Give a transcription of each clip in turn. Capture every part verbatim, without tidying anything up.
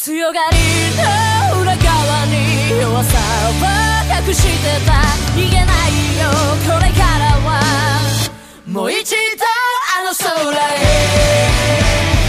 強がりの裏側に弱さを隠してた。逃げないよこれからは、もう一度あの空へ。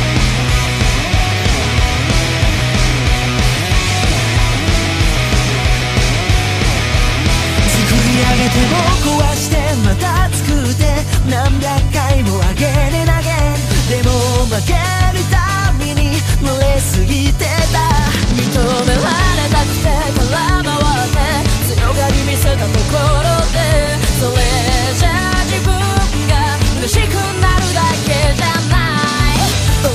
上げても壊してまた作って何百回も上げれ投げ、でも負けるたびに濡れすぎてた。認められたくて空回って強がり見せたところで、それじゃ自分が嬉しくなるだけじゃない。 うん、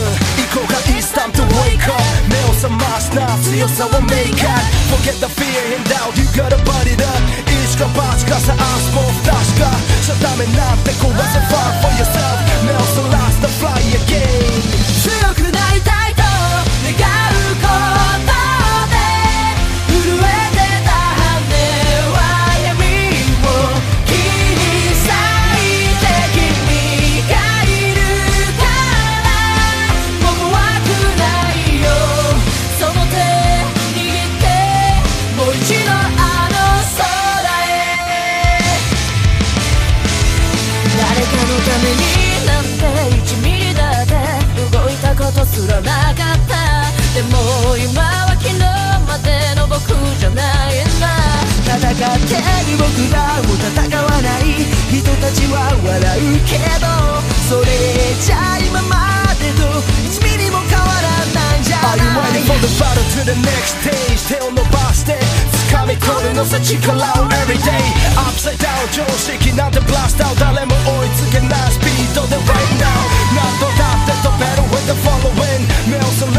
行こうか It's time to wake up。 目を覚ますな強さを make up。 Forget the fear and doubt you gotta body it up。バチかさアスポーツ確か定めなんて壊せ Fight for yourself。 目をそらすと Fly again。 強くなりたいと願うことで震えてた羽は闇を切り裂いて、君がいるからもう怖くないよ。その手握ってもう一度あの誰かのためになんていちミリだって動いたことすらなかった。でも今は昨日までの僕じゃないな。戦ってる僕らも戦わない人たちは笑うけど、それじゃ今までといちミリも変わらないんじゃない。 Are you ready for the battle to the next stage？ 手を伸ばして掴み取るのさ力を everyday。 Upside down 常識なんてブラスト誰も追いつけないスピードで right now。 何度だって飛べる with the following。 目をそ